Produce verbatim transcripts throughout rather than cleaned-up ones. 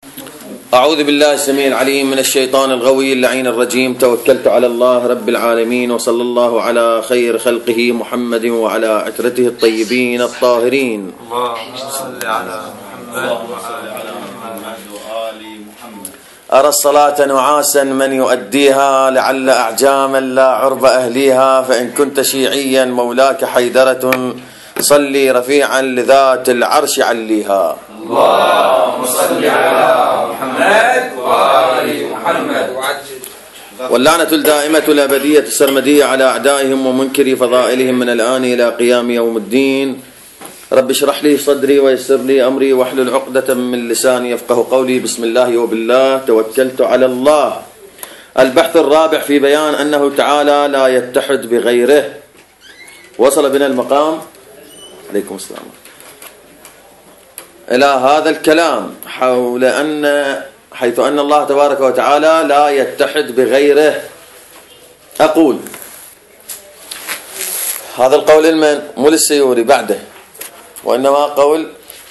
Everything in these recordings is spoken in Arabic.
أعوذ بالله السميع العليم من الشيطان الغوي اللعين الرجيم. توكلت على الله رب العالمين، وصلى الله على خير خلقه محمد وعلى عترته الطيبين الطاهرين. اللهم صل على محمد وعلى محمد وآل محمد. أرى الصلاة نعاسا من يؤديها، لعل أعجاما لا عرب أهليها، فإن كنت شيعيا مولاك حيدرة، صلي رفيعا لذات العرش عليها. اللهم صل على محمد وآل محمد. واللعنة الدائمة الأبدية السرمدية على أعدائهم ومنكري فضائلهم من الآن إلى قيام يوم الدين. رب اشرح لي صدري ويسر لي أمري واحلل عقدة من لساني يفقه قولي. بسم الله وبالله توكلت على الله. البحث الرابع في بيان أنه تعالى لا يتحد بغيره. وصل بنا المقام عليكم السلام إلى هذا الكلام حول أن حيث أن الله تبارك وتعالى لا يتحد بغيره. أقول هذا القول المن مو للسيوري بعده، وإنما قول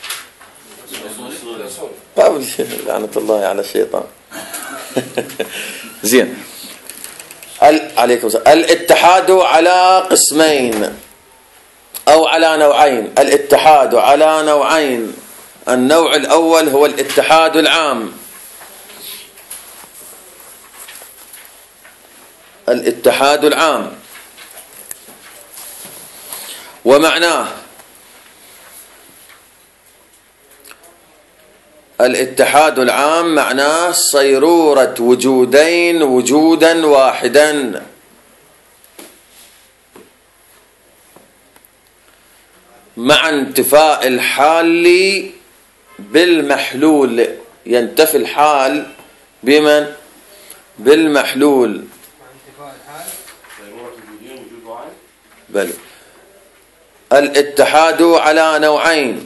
قول لعنة الله على الشيطان. زين. عليكم السلام. الاتحاد على قسمين أو على نوعين. الاتحاد على نوعين. النوع الأول هو الاتحاد العام. الاتحاد العام ومعناه الاتحاد العام معناه صيرورة وجودين وجودا واحدا، مع انتفاء الحال بالمحلول. ينتفي الحال بمن؟ بالمحلول. بل الاتحاد على نوعين،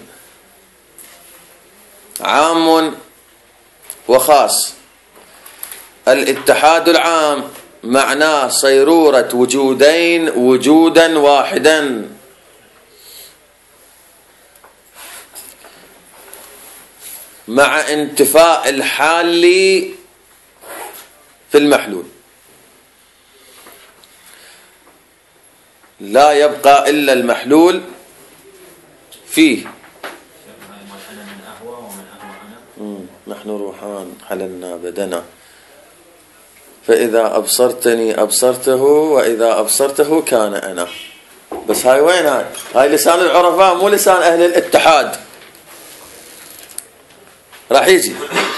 عام وخاص. الاتحاد العام معناه صيرورة وجودين وجودا واحدا، مع انتفاء الحال في المحلول. لا يبقى إلا المحلول فيه. نحن روحان حللنا بدنا، فإذا أبصرتني أبصرته، وإذا أبصرته كان أنا. بس هاي وين؟ هاي هاي لسان العرفاء، مو لسان أهل الاتحاد. راح يجي.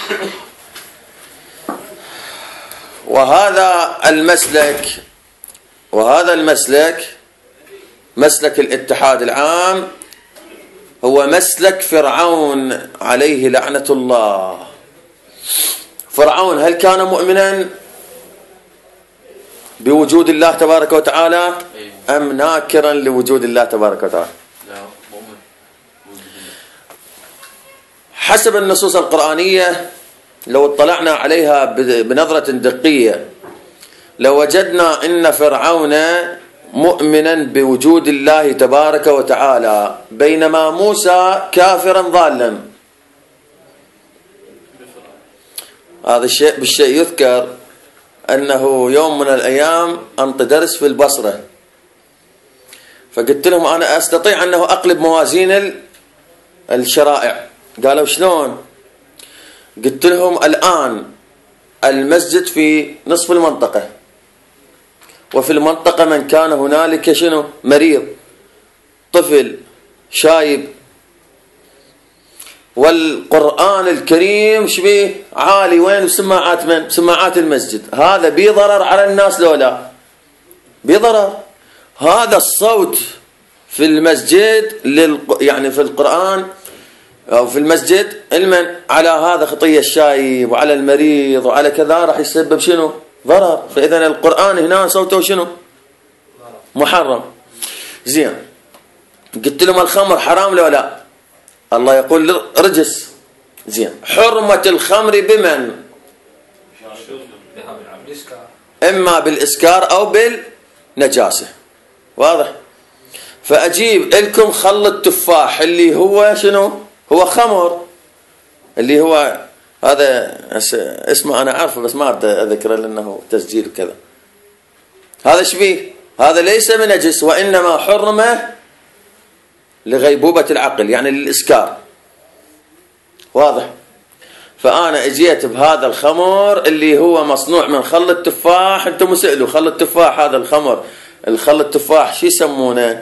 وهذا المسلك وهذا المسلك مسلك الاتحاد العام هو مسلك فرعون عليه لعنة الله. فرعون هل كان مؤمنا بوجود الله تبارك وتعالى أم ناكرا لوجود الله تبارك وتعالى؟ حسب النصوص القرآنية لو اطلعنا عليها بنظرة دقية لوجدنا إن فرعون مؤمنا بوجود الله تبارك وتعالى، بينما موسى كافرا ضالا. هذا الشيء بالشيء يذكر أنه يوم من الأيام أنط درس في البصرة، فقلت لهم أنا أستطيع أنه أقلب موازين الشرائع. قالوا شلون؟ قلت لهم الآن المسجد في نصف المنطقة، وفي المنطقة من كان هنالك شنو؟ مريض، طفل، شايب، والقرآن الكريم شبيه عالي. وين؟ بسماعات من؟ بسماعات المسجد. هذا بي ضرر على الناس لو لا؟ بي ضرر. هذا الصوت في المسجد لل... يعني في القرآن أو في المسجد المن على هذا خطية الشايب وعلى المريض وعلى كذا راح يسبب شنو؟ ضرر. فإذا القرآن هنا صوته شنو؟ محرم. زين. قلت لهم الخمر حرام لو لا؟ الله يقول رجس. زين. حرمة الخمر بمن؟ إما بالإسكار أو بالنجاسة. واضح؟ فأجيب لكم خل التفاح اللي هو شنو؟ هو خمر، اللي هو هذا اسمه أنا أعرفه بس ما أذكره لأنه تسجيل وكذا. هذا شبيه، هذا ليس بنجس وإنما حرم لغيبوبة العقل يعني للإسكار. واضح؟ فأنا اجيت بهذا الخمر اللي هو مصنوع من خل التفاح. انتم مسئلوا خل التفاح هذا الخمر، الخل التفاح شو يسمونه؟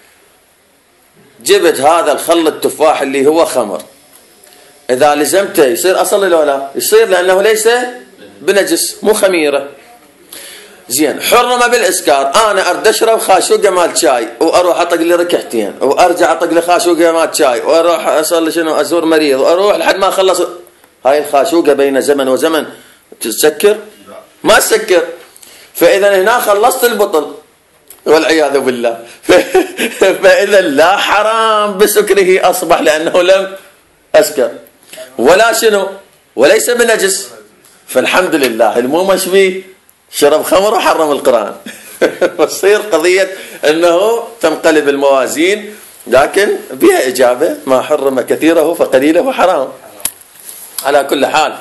جبت هذا الخل التفاح اللي هو خمر، إذا لزمته يصير أصل ولا لا؟ يصير لأنه ليس بنجس مو خميرة. زين، حرم بالإسكار. أنا أرد أشرب خاشوقة مال شاي وأروح أطق لي ركعتين وأرجع أطق لي خاشوقة مال شاي وأروح أصلي شنو أزور مريض وأروح لحد ما أخلص. هاي الخاشوقة بين زمن وزمن تسكر؟ ما تسكر. فإذا هنا خلصت البطل والعياذ بالله. فإذا لا حرام بسكره أصبح لأنه لم أسكر ولا شنو وليس بنجس. فالحمد لله المو مشبيه شرب خمر وحرم القرآن. فتصير قضية أنه تنقلب الموازين، لكن بها إجابة ما حرم كثيره فقليله حرام. على كل حال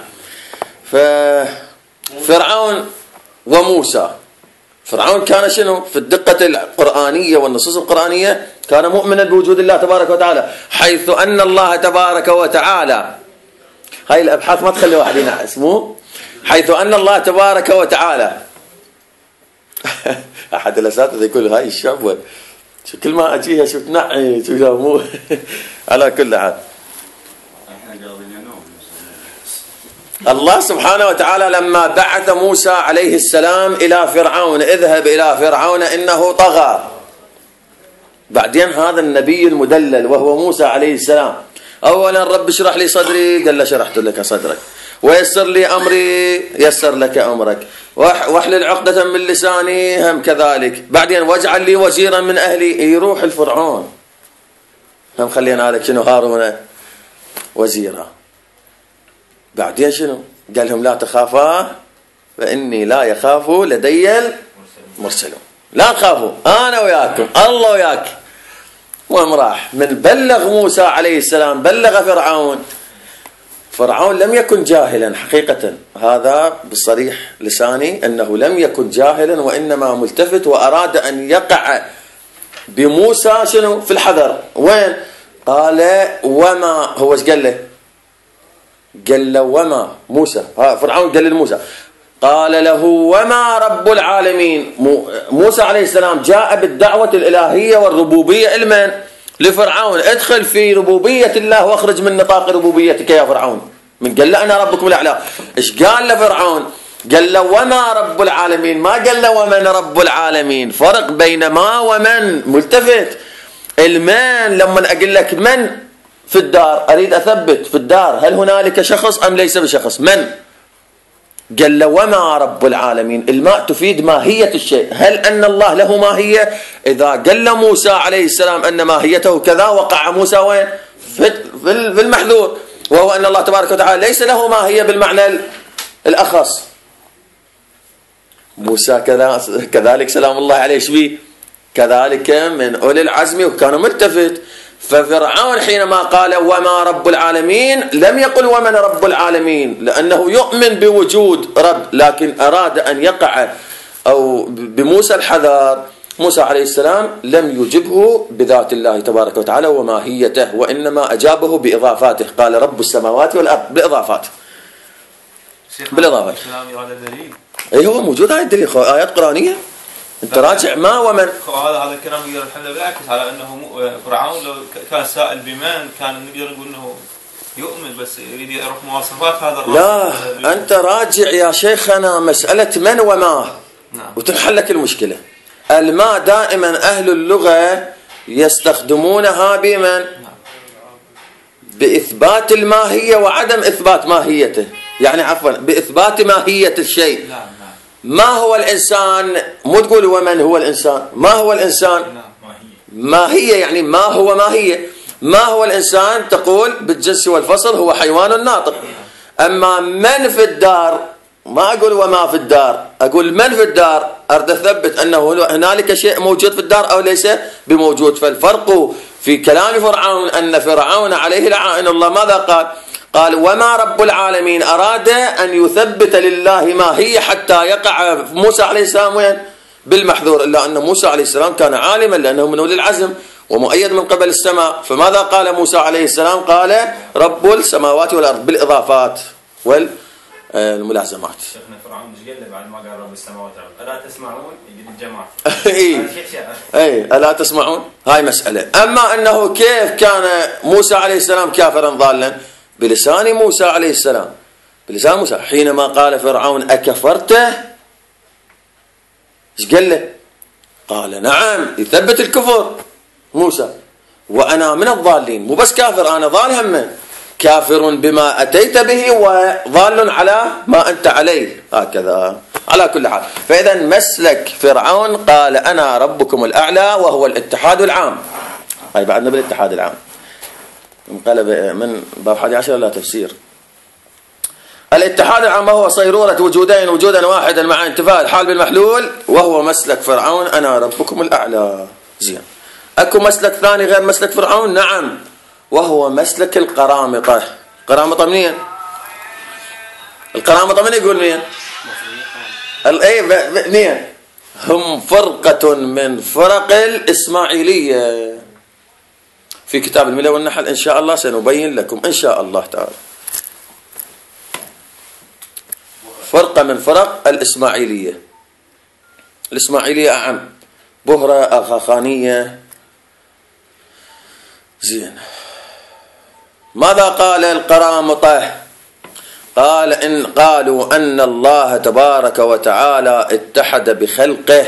ففرعون وموسى، فرعون كان شنو في الدقة القرآنية والنصوص القرآنية كان مؤمنا بوجود الله تبارك وتعالى، حيث أن الله تبارك وتعالى، هاي الأبحاث ما تخلي واحد ينعس مو، حيث أن الله تبارك وتعالى. أحد الأساتذة يقول هاي الشعب شو كل ما أجيها شو تنعي شو مو. على كل حال الله سبحانه وتعالى لما بعث موسى عليه السلام إلى فرعون، اذهب إلى فرعون إنه طغى. بعدين هذا النبي المدلل وهو موسى عليه السلام، أولا رب اشرح لي صدري، قال له شرحت لك صدرك، ويسر لي أمري، يسر لك أمرك، واحلل عقدة من لساني، هم كذلك. بعدين واجعل لي وزيرا من أهلي، يروح الفرعون هم خلينا لك شنو هارون وزيرا. بعدين شنو قال لهم لا تخافا فإني لا يخاف لدي المرسلون، لا تخافوا أنا وياكم الله وياك. وهم راح من بلغ موسى عليه السلام بلغ فرعون. فرعون لم يكن جاهلا حقيقة، هذا بصريح لساني أنه لم يكن جاهلا وإنما ملتفت وأراد أن يقع بموسى شنو في الحذر. وين قال وما هو ايش قال له؟ قال له وما موسى، ها فرعون قال لموسى قال له وما رب العالمين. موسى عليه السلام جاء بالدعوة الإلهية والربوبية لمن؟ لفرعون. ادخل في ربوبية الله واخرج من نطاق ربوبيتك يا فرعون. من قال له أنا ربكم الأعلى. إيش قال لفرعون؟ قال له وما رب العالمين، ما قال له ومن رب العالمين. فرق بين ما ومن، ملتفت. المن لما أقول لك من في الدار أريد أثبت في الدار هل هنالك شخص أم ليس بشخص. من قال له وما رب العالمين، الماء تفيد ماهية الشيء، هل أن الله له ماهية؟ إذا قال له موسى عليه السلام أن ماهيته كذا وقع موسى وين؟ في المحذور، وهو أن الله تبارك وتعالى ليس له ماهية بالمعنى الأخص. موسى كذلك سلام الله عليه شبيه كذلك من أولي العزم وكان ملتفت. ففرعون حينما قال وما رب العالمين لم يقل ومن رب العالمين، لأنه يؤمن بوجود رب، لكن أراد أن يقع أو بموسى الحذر. موسى عليه السلام لم يجبه بذات الله تبارك وتعالى وماهيته، وإنما أجابه بإضافاته. قال رب السماوات والأرض بإضافاته بالإضافات. أي هو موجود هاي الدليل، آيات قرآنية انت راجع ما ومن. هذا هذا الكلام يقدر الحمد بالعكس على انه فرعون لو كان سائل بمن كان نقدر نقول انه يؤمن، بس يريد يعرف مواصفات هذا الرجل. لا انت راجع يا شيخنا مسألة من وما، نعم، وتنحل لك المشكلة. الماء دائما اهل اللغة يستخدمونها بمن؟ نعم. بإثبات الماهية وعدم إثبات ماهيته، يعني عفوا بإثبات ماهية الشيء. نعم. ما هو الإنسان؟ مو تقول ومن هو الإنسان، ما هو الإنسان؟ ماهية، يعني ما هو ماهية. ما هو الإنسان؟ تقول بالجنس والفصل هو حيوان ناطق. أما من في الدار ما أقول وما في الدار، أقول من في الدار، أريد أثبت أنه هنالك شيء موجود في الدار أو ليس بموجود. فالفرق في كلام فرعون أن فرعون عليه لعائن الله ماذا قال؟ قال وما رب العالمين أراد أن يثبت لله ما هي حتى يقع موسى عليه السلام وين؟ بالمحذور، إلا أن موسى عليه السلام كان عالما لأنه من أولي العزم ومؤيد من قبل السماء. فماذا قال موسى عليه السلام؟ قال رب السماوات والأرض بالإضافات والملازمات. شيخنا فرعون ايش قال له بعد ما قال رب السماوات والأرض؟ ألا تسمعون؟ يقول الجماعة. اي اي الا تسمعون؟ هاي مسألة. اما انه كيف كان موسى عليه السلام كافرا ضالا؟ بلسان موسى عليه السلام، بلسان موسى حينما قال فرعون أكفرت؟ ايش قال له؟ قال نعم، يثبت الكفر موسى، وانا من الضالين، مو بس كافر، انا ضال هم، كافر بما اتيت به وضال على ما انت عليه. هكذا. على كل حال، فاذا مسلك فرعون قال انا ربكم الاعلى وهو الاتحاد العام. هاي بعدنا بالاتحاد العام، انقلب من باب حادي عشر لا تفسير. الاتحاد العام هو صيرورة وجودين وجودا واحدا مع انتفاء الحال بالمحلول، وهو مسلك فرعون انا ربكم الاعلى. زين. اكو مسلك ثاني غير مسلك فرعون؟ نعم، وهو مسلك القرامطة. القرامطة منين؟ القرامطة من يقول مين؟ اي منين؟ هم فرقة من فرق الإسماعيلية. في كتاب الملة والنحل إن شاء الله سنبين لكم إن شاء الله تعالى. فرقة من فرق الإسماعيلية. الإسماعيلية أعم، بهرة، أخاخانية. زين. ماذا قال القرامطة؟ قال إن قالوا أن الله تبارك وتعالى اتحد بخلقه،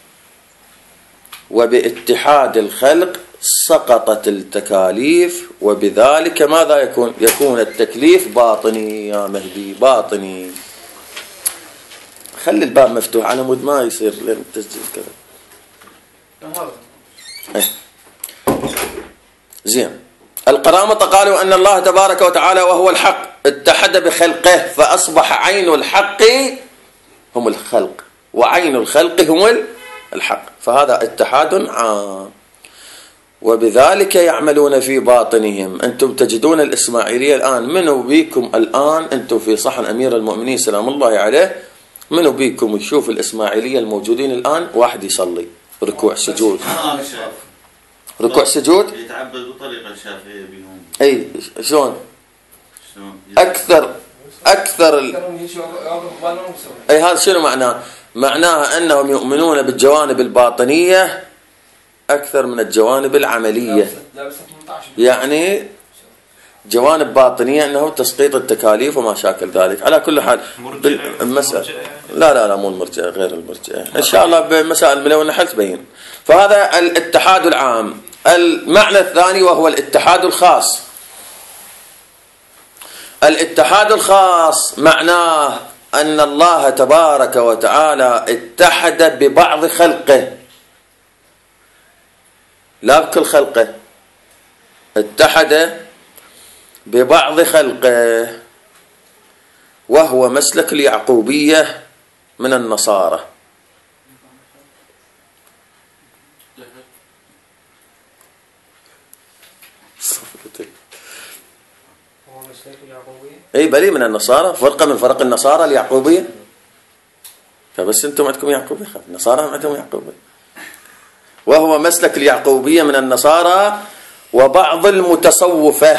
وباتحاد الخلق سقطت التكاليف، وبذلك ماذا يكون؟ يكون التكليف باطني يا مهدي، باطني. خلي الباب مفتوح على مود ما يصير لين تسجيل كذا. زين. القرامطة قالوا أن الله تبارك وتعالى وهو الحق اتحد بخلقه، فأصبح عين الحق هم الخلق وعين الخلق هم الحق، فهذا اتحاد عام، وبذلك يعملون في باطنهم. أنتم تجدون الإسماعيلية الآن، منو بيكم الآن أنتم في صحن أمير المؤمنين سلام الله عليه، منو بيكم يشوف الإسماعيلية الموجودين الآن واحد يصلي ركوع سجود؟ ركوع سجود يتعبد بطريقة الشافعية بهم. اي شلون؟ اكثر اكثر ال... اي هذا شنو معناه؟ معناها انهم يؤمنون بالجوانب الباطنية اكثر من الجوانب العملية. يعني جوانب باطنية انه تسقيط التكاليف وما شاكل ذلك. على كل حال المسألة لا لا لا مو المرجئة، غير المرجئة ان شاء الله بمسائل الملة والنحل تبين. فهذا الاتحاد العام. المعنى الثاني وهو الاتحاد الخاص. الاتحاد الخاص معناه أن الله تبارك وتعالى اتحد ببعض خلقه، لا بكل خلقه، اتحد ببعض خلقه، وهو مسلك اليعقوبية من النصارى. اي بلي من النصارى، فرقة من فرق النصارى اليعقوبية. فبس انتم عندكم يعقوبية، النصارى عندهم يعقوبية. وهو مسلك اليعقوبية من النصارى وبعض المتصوفة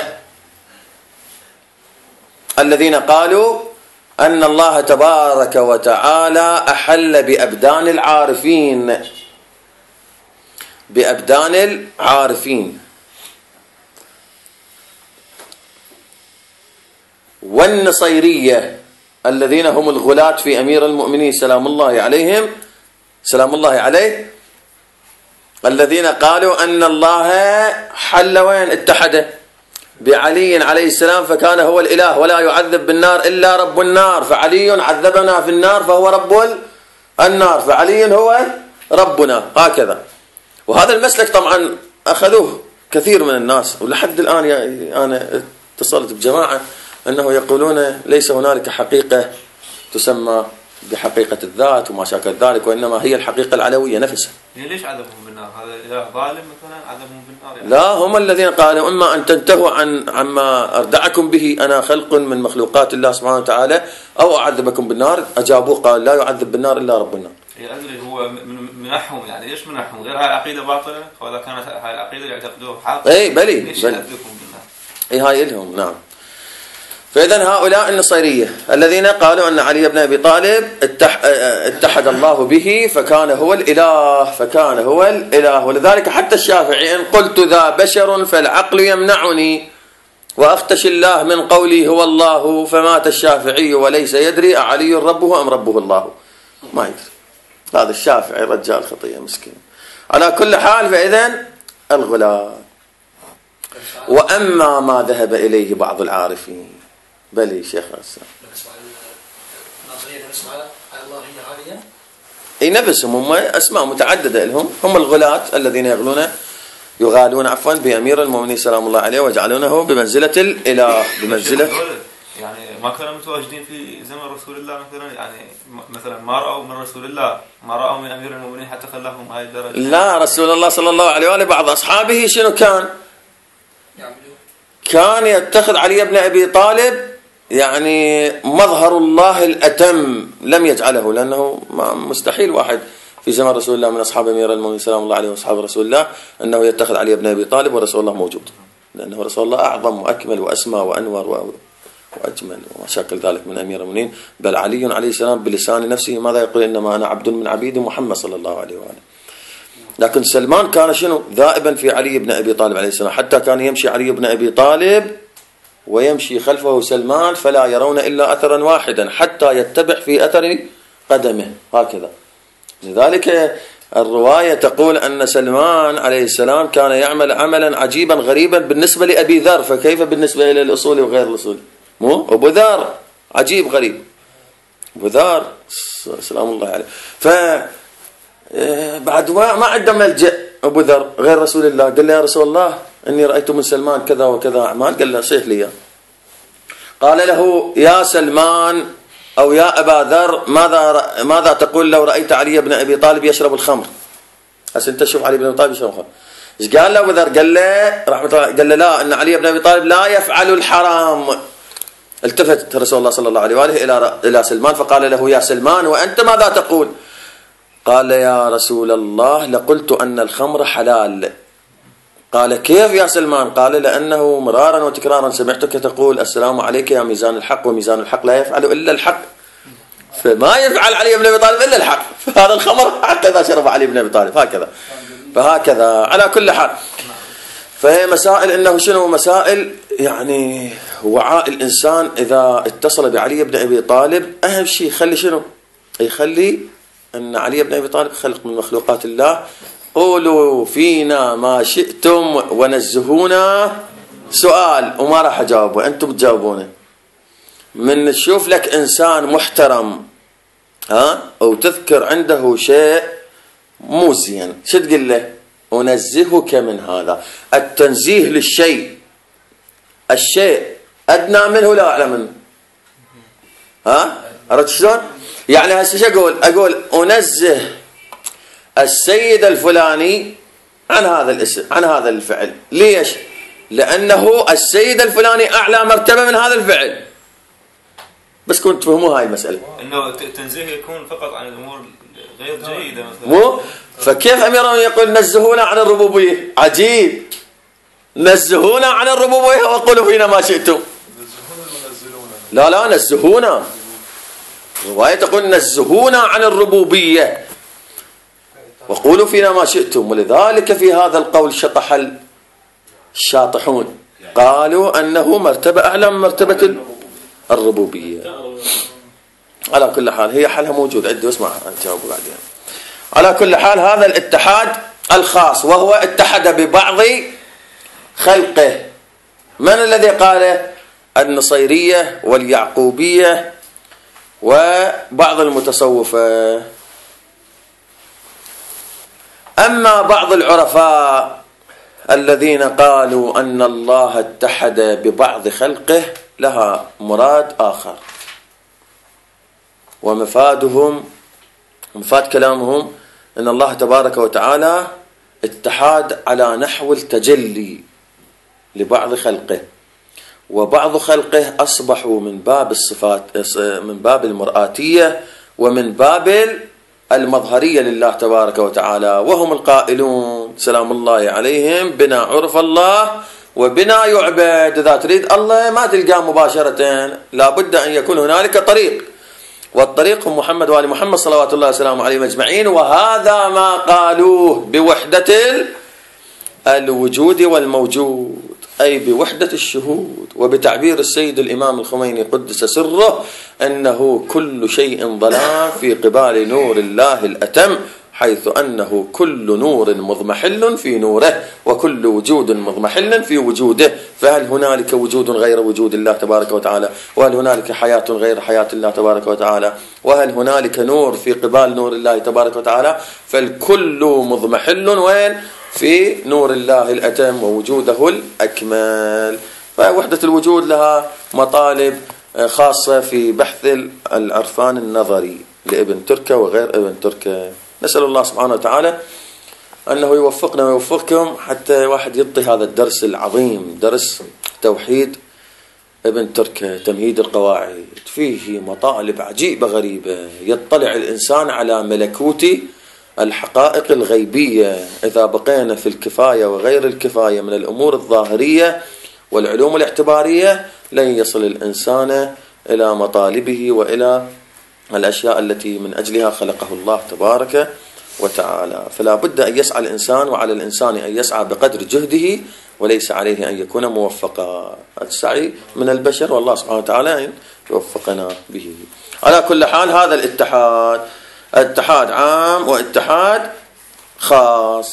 الذين قالوا أن الله تبارك وتعالى أحل بأبدان العارفين، بأبدان العارفين. والنصيرية الذين هم الغلاة في أمير المؤمنين سلام الله عليهم سلام الله عليه، الذين قالوا أن الله حل وين؟ اتحد بعلي عليه السلام فكان هو الإله، ولا يعذب بالنار إلا رب النار، فعلي عذبنا في النار فهو رب النار، فعلي هو ربنا. هكذا. وهذا المسلك طبعا أخذوه كثير من الناس، ولحد الآن أنا اتصلت بجماعة أنه يقولون ليس هنالك حقيقة تسمى بحقيقة الذات وما شاكل ذلك، وإنما هي الحقيقة العلوية نفسها. ليش عذبهم بالنار؟ هذا إله ظالم مثلا عذبهم بالنار يعني؟ لا، هم الذين قالوا إما أن تنتهوا عن عما أردعكم به أنا خلق من مخلوقات الله سبحانه وتعالى أو أعذبكم بالنار. أجابوه قال لا يعذب بالنار إلا رب النار. أدري هو منحهم يعني ليش منحهم؟ غير هاي العقيدة باطلة؟ وإذا كانت هاي العقيدة يعتقدوها حق. إيه بلي. ليش يعذبكم بالنار؟ إيه هاي إلهم نعم. فإذا هؤلاء النصيرية الذين قالوا أن علي بن أبي طالب اتحد الله به فكان هو الإله فكان هو الإله. ولذلك حتى الشافعي إن قلت ذا بشر فالعقل يمنعني وأختشي الله من قولي هو الله، فمات الشافعي وليس يدري أعلي ربه أم ربه الله. ما يدري هذا الشافعي رجال خطية مسكين. على كل حال فإذا الغلاة. وأما ما ذهب إليه بعض العارفين بلي شيخ الإسلام اي نفسهم هم اسماء متعدده لهم، هم الغلاة الذين يغلون يغالون عفوا بامير المؤمنين سلام الله عليه ويجعلونه بمنزله الاله بمنزله يعني ما كانوا متواجدين في زمن رسول الله مثلا، يعني مثلا ما راوا من رسول الله ما راوا من امير المؤمنين حتى خلاهم هاي الدرجه. لا، رسول الله صلى الله عليه وآله بعض اصحابه شنو كان؟ كان يتخذ علي بن ابي طالب يعني مظهر الله الأتم، لم يجعله لأنه مستحيل واحد في زمن رسول الله من أصحاب أمير المؤمنين سلام الله عليه وأصحاب رسول الله أنه يتخذ علي بن أبي طالب ورسول الله موجود، لأنه رسول الله أعظم وأكمل وأسمى وأنور وأجمل وما شاكل ذلك من أمير المؤمنين. بل علي عليه السلام بلسان نفسه ماذا يقول؟ إنما أنا عبد من عبيد محمد صلى الله عليه وآله. لكن سلمان كان شنو؟ ذائبا في علي بن أبي طالب عليه السلام، حتى كان يمشي علي بن أبي طالب ويمشي خلفه سلمان فلا يرون إلا أثرا واحدا حتى يتبع في أثر قدمه هكذا. لذلك الرواية تقول أن سلمان عليه السلام كان يعمل عملا عجيبا غريبا بالنسبة لأبي ذر، فكيف بالنسبة إلى الأصول وغير الأصول؟ مو أبو ذر عجيب غريب، أبو ذر سلام الله عليه. ف بعد ما عنده ملجأ أبو ذر غير رسول الله، قال له يا رسول الله إني رأيت من سلمان كذا وكذا أعمال. قال له صيح لي. قال له يا سلمان أو يا أبا ذر ماذا ماذا تقول لو رأيت علي بن أبي طالب يشرب الخمر؟ هسه أنت تشوف علي بن أبي طالب يشرب الخمر، إيش قال له أبو ذر؟ قال له رحمة الله قال له لا، أن علي بن أبي طالب لا يفعل الحرام. التفت رسول الله صلى الله عليه وآله إلى إلى سلمان فقال له يا سلمان وأنت ماذا تقول؟ قال يا رسول الله لقلت أن الخمر حلال. قال كيف يا سلمان؟ قال لأنه مرارا وتكرارا سمعتك تقول السلام عليك يا ميزان الحق وميزان الحق لا يفعل إلا الحق، فما يفعل علي بن أبي طالب إلا الحق، فهذا الخمر هكذا شرب علي بن أبي طالب هكذا. فهكذا على كل حال فهي مسائل إنه شنو مسائل يعني وعاء الإنسان إذا اتصل بعلي بن أبي طالب أهم شيء يخلي شنو؟ يخلي أن علي بن أبي طالب خلق من مخلوقات الله. قولوا فينا ما شئتم ونزهونا سؤال وما راح أجاوبه أنتم تجاوبونه. من تشوف لك إنسان محترم ها وتذكر عنده شيء مو زين شو تقول له؟ أنزهك من هذا. التنزيه للشيء الشيء أدنى منه لا أعلى منه. ها عرفت شلون؟ يعني هسه شو أقول؟ أقول أنزه السيد الفلاني عن هذا الاسم عن هذا الفعل. ليش؟ لأنه السيد الفلاني أعلى مرتبة من هذا الفعل. بس كنت تفهموا هاي المسألة إنه التنزيه يكون فقط عن الأمور غير جيدة مثلا. مو فكيف أمير يقول نزهونا عن الربوبية؟ عجيب. نزهونا عن الربوبية وقولوا فينا ما شئتم. لا لا نزهونا. الرواية تقول نزهونا عن الربوبية وقولوا فينا ما شئتم. ولذلك في هذا القول شطح الشاطحون قالوا أنه مرتبة أعلى من مرتبة الربوبية. على كل حال هي حلها موجود عندي واسمع نجاوب بعدين. على كل حال هذا الاتحاد الخاص وهو اتحد ببعض خلقه. من الذي قاله؟ النصيرية واليعقوبية وبعض المتصوفة. أما بعض العرفاء الذين قالوا أن الله اتحد ببعض خلقه لها مراد آخر، ومفادهم مفاد كلامهم أن الله تبارك وتعالى اتحاد على نحو التجلي لبعض خلقه، وبعض خلقه أصبحوا من باب الصفات، من باب المرآتية ومن باب المظهرية لله تبارك وتعالى، وهم القائلون سلام الله عليهم بنا عرف الله وبنا يعبد. إذا تريد الله ما تلقاه مباشرة، لا بد أن يكون هنالك طريق، والطريق هم محمد وآل محمد صلوات الله وسلامه عليهم أجمعين. وهذا ما قالوه بوحدة الوجود والموجود، أي بوحدة الشهود. وبتعبير السيد الإمام الخميني قدس سره أنه كل شيء ظلام في قبال نور الله الأتم، حيث أنه كل نور مضمحل في نوره وكل وجود مضمحل في وجوده. فهل هنالك وجود غير وجود الله تبارك وتعالى؟ وهل هنالك حياة غير حياة الله تبارك وتعالى؟ وهل هنالك نور في قبال نور الله تبارك وتعالى؟ فالكل مضمحل وين؟ في نور الله الأتم ووجوده الأكمل. فوحدة الوجود لها مطالب خاصة في بحث العرفان النظري لابن تركة وغير ابن تركة. نسأل الله سبحانه وتعالى أنه يوفقنا ويوفقكم حتى واحد يعطي هذا الدرس العظيم، درس توحيد ابن تركة تمهيد القواعد، فيه مطالب عجيبة غريبة، يطلع الإنسان على ملكوت الحقائق الغيبية. إذا بقينا في الكفاية وغير الكفاية من الأمور الظاهرية والعلوم الاعتبارية لن يصل الإنسان إلى مطالبه وإلى الأشياء التي من أجلها خلقه الله تبارك وتعالى. فلا بد أن يسعى الإنسان، وعلى الإنسان أن يسعى بقدر جهده، وليس عليه أن يكون موفقا. السعي من البشر، والله سبحانه وتعالى أن يوفقنا به. على كل حال هذا الاتحاد اتحاد عام واتحاد خاص،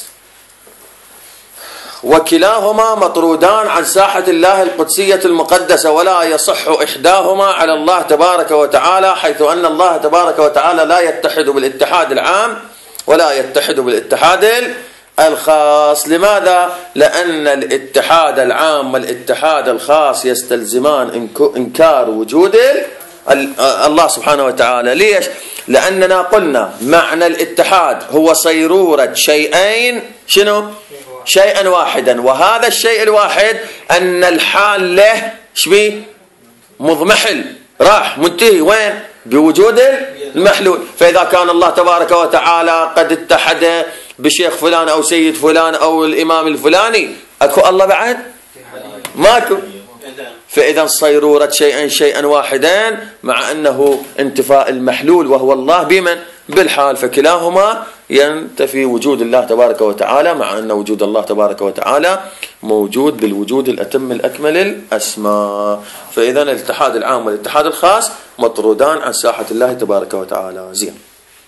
وكلاهما مطرودان عن ساحة الله القدسية المقدسة، ولا يصح إحداهما على الله تبارك وتعالى، حيث أن الله تبارك وتعالى لا يتحد بالاتحاد العام ولا يتحد بالاتحاد الخاص. لماذا؟ لأن الاتحاد العام والاتحاد الخاص يستلزمان إنكار وجود الله سبحانه وتعالى. ليش؟ لأننا قلنا معنى الاتحاد هو صيرورة شيئين، شنو؟ شيئا واحدا، وهذا الشيء الواحد أن الحال له شبيه مضمحل، راح منتهي وين؟ بوجود المحلول. فإذا كان الله تبارك وتعالى قد اتحد بشيخ فلان أو سيد فلان أو الإمام الفلاني، أكو الله بعد؟ ماكو. فإذا صيرورة شيئا شيئا واحدا مع أنه انتفاء المحلول وهو الله بمن؟ بالحال. فكلاهما ينتفي وجود الله تبارك وتعالى، مع أن وجود الله تبارك وتعالى موجود بالوجود الأتم الأكمل الأسماء. فإذا الاتحاد العام والاتحاد الخاص مطرودان عن ساحة الله تبارك وتعالى. زين،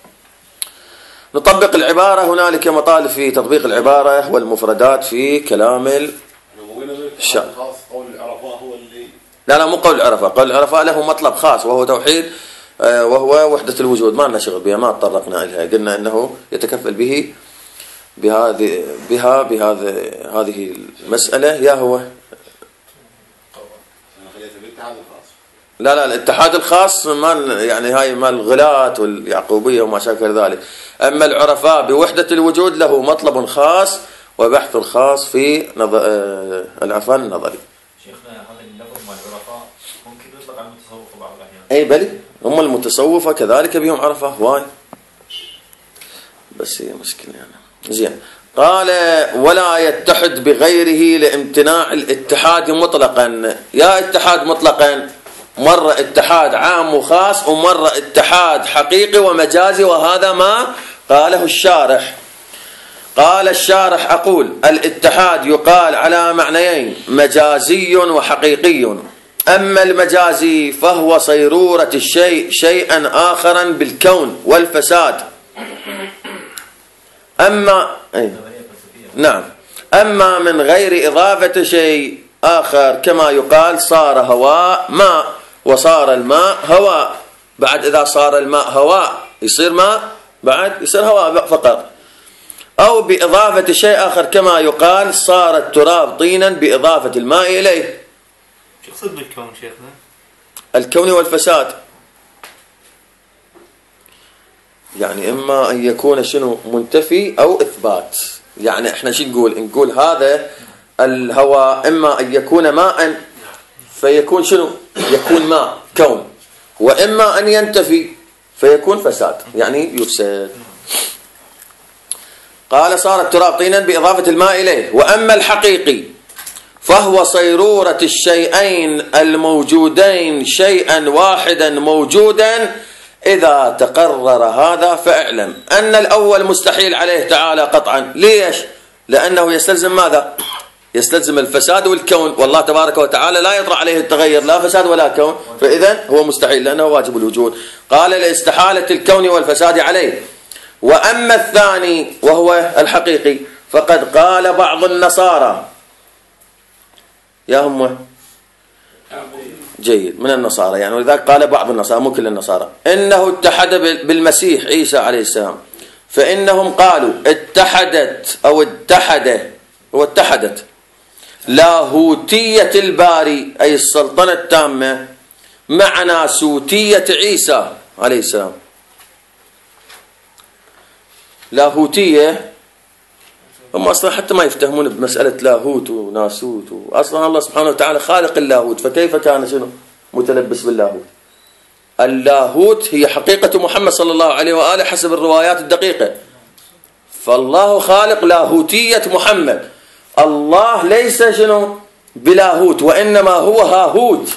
نطبق العبارة. هنالك مطالب في تطبيق العبارة والمفردات في كلام الشاعر. لا لا مو قول العرفاء، قول العرفاء له مطلب خاص وهو توحيد، وهو وحدة الوجود، ما لنا شغل بها، ما تطرقنا إليها. قلنا أنه يتكفل به بهذه بها بهذه هذه المسألة. يا هو لا لا الاتحاد الخاص مال، يعني هاي مال الغلاة واليعقوبية وما شابه ذلك. أما العرفاء بوحدة الوجود له مطلب خاص وبحث خاص في نظر العرفان النظري. شيخنا هذا اللفظ مال العرفاء ممكن يطلق على المتصوفة بعض الأحيان. أي بلي، هم المتصوفة كذلك بهم عرفة هواي، بس هي مشكلة يعني. زين، قال ولا يتحد بغيره لامتناع الاتحاد مطلقا. يا اتحاد مطلقا، مرة اتحاد عام وخاص، ومرة اتحاد حقيقي ومجازي، وهذا ما قاله الشارح. قال الشارح: أقول الاتحاد يقال على معنيين، مجازي وحقيقي. أما المجازي فهو صيرورة الشيء شيئا آخرا بالكون والفساد. أما أي نعم أما من غير إضافة شيء آخر، كما يقال صار هواء ماء وصار الماء هواء. بعد إذا صار الماء هواء يصير ماء، بعد يصير هواء فقط. أو بإضافة شيء آخر، كما يقال صار التراب طينا بإضافة الماء إليه. شو يقصد بالكون شيخنا؟ الكون والفساد. يعني إما أن يكون شنو منتفي أو إثبات. يعني إحنا شو نقول؟ نقول هذا الهواء إما أن يكون ماء فيكون شنو؟ يكون ماء كون، وإما أن ينتفي فيكون فساد، يعني يفسد. قال صار التراب طينا بإضافة الماء إليه. وأما الحقيقي فهو صيرورة الشيئين الموجودين شيئا واحدا موجودا. إذا تقرر هذا فاعلم أن الأول مستحيل عليه تعالى قطعا. ليش؟ لأنه يستلزم ماذا؟ يستلزم الفساد والكون، والله تبارك وتعالى لا يطرأ عليه التغير، لا فساد ولا كون، فإذا هو مستحيل لأنه واجب الوجود. قال لاستحالة الكون والفساد عليه. وأما الثاني وهو الحقيقي فقد قال بعض النصارى، يا هم جيد من النصارى يعني، ولذلك قال بعض النصارى مو كل النصارى، إنه اتحد بالمسيح عيسى عليه السلام. فإنهم قالوا اتحدت أو اتحد واتحدت لاهوتية الباري أي السلطنة التامة مع ناسوتية عيسى عليه السلام. لاهوتية هم أصلا حتى ما يفتهمون بمسألة لاهوت وناسوت، أصلا الله سبحانه وتعالى خالق اللاهوت، فكيف كان شنو متلبس باللاهوت؟ اللاهوت هي حقيقة محمد صلى الله عليه وآله حسب الروايات الدقيقة، فالله خالق لاهوتية محمد. الله ليس شنو بلاهوت، وإنما هو هاهوت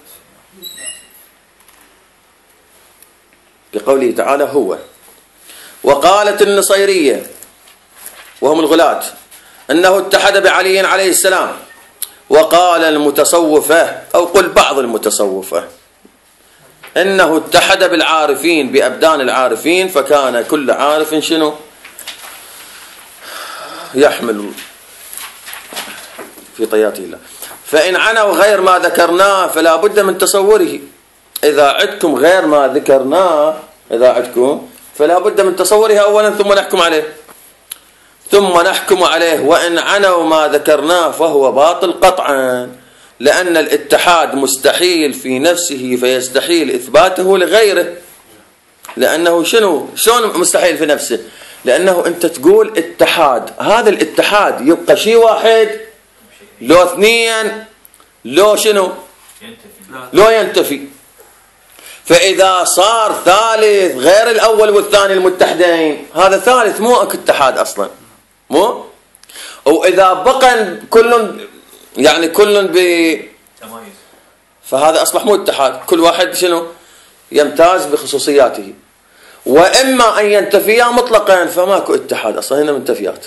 بقوله تعالى هو. وقالت النصيرية وهم الغلاة أنه اتحد بعلي عليه السلام. وقال المتصوفة أو قل بعض المتصوفة أنه اتحد بالعارفين بأبدان العارفين، فكان كل عارف شنو يحمل في طياته الله. فإن عنوا غير ما ذكرناه فلا بد من تصوره. إذا عدكم غير ما ذكرناه إذا عدكم فلا بد من تصوره أولا ثم نحكم عليه ثم نحكم عليه. وإن عنوا ما ذكرناه فهو باطل قطعا، لأن الاتحاد مستحيل في نفسه فيستحيل إثباته لغيره. لأنه شنو شلون مستحيل في نفسه؟ لأنه أنت تقول اتحاد، هذا الاتحاد يبقى شيء واحد لو اثنين لو شنو لو ينتفي. فإذا صار ثالث غير الأول والثاني المتحدين هذا ثالث مو اتحاد أصلا مو. وإذا بقى كل يعني كل ب فهذا أصبح مو اتحاد، كل واحد شنو يمتاز بخصوصياته. وإما أن ينتفيا مطلقا فماكو اتحاد أصلا، هنا منتفيات.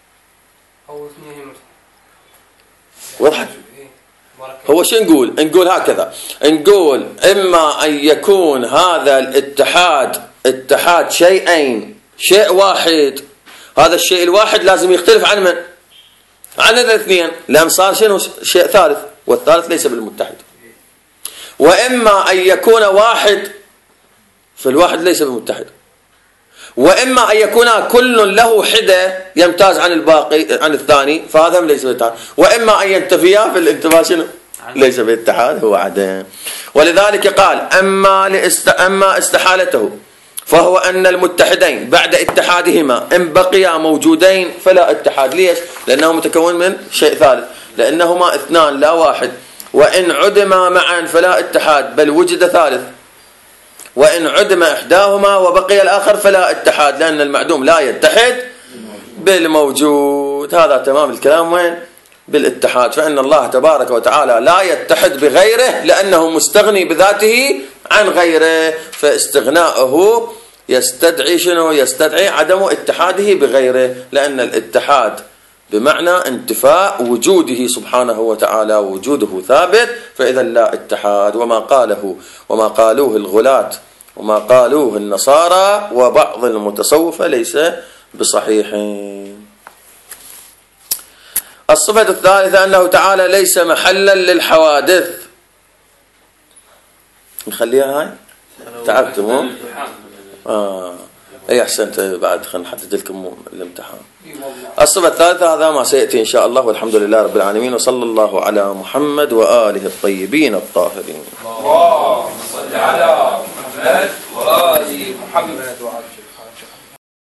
وضحت؟ هو شو نقول؟ نقول هكذا، نقول إما أن يكون هذا الاتحاد اتحاد شيئين شيء واحد، هذا الشيء الواحد لازم يختلف عن من؟ عن الاثنين، لأن صار شنو شيء ثالث، والثالث ليس بالمتحد. وإما أن يكون واحد فالواحد ليس بالمتحد، وإما أن يكون كل له حدة يمتاز عن الباقي عن الثاني فهذا ليس بالاتحاد. وإما أن ينتفيا في الانتفاء شنو ليس بالاتحاد، هو عدم. ولذلك قال أما, لاست... أما استحالته فهو أن المتحدين بعد اتحادهما إن بقيا موجودين فلا اتحاد. ليش؟ لأنه متكون من شيء ثالث، لأنهما اثنان لا واحد. وإن عدما معا فلا اتحاد بل وجد ثالث، وإن عدم إحداهما وبقي الآخر فلا اتحاد، لأن المعدوم لا يتحد بالموجود. هذا تمام الكلام وين؟ بالاتحاد. فإن الله تبارك وتعالى لا يتحد بغيره لأنه مستغني بذاته عن غيره، فاستغناؤه يستدعي شنو؟ يستدعي عدم اتحاده بغيره، لأن الاتحاد بمعنى انتفاء وجوده سبحانه وتعالى، وجوده ثابت، فإذا لا اتحاد. وما قاله وما قالوه الغلاة وما قالوه النصارى وبعض المتصوفة ليس بصحيح. الصفة الثالثة أنه تعالى ليس محلا للحوادث. نخليها هاي؟ تعبتموا؟ آه اي احسنت. بعد خلينا نحدد لكم الامتحان. الصفة الثالثة هذا ما سيأتي إن شاء الله، والحمد لله رب العالمين، وصلى الله على محمد وآله الطيبين الطاهرين. اللهم صل على محمد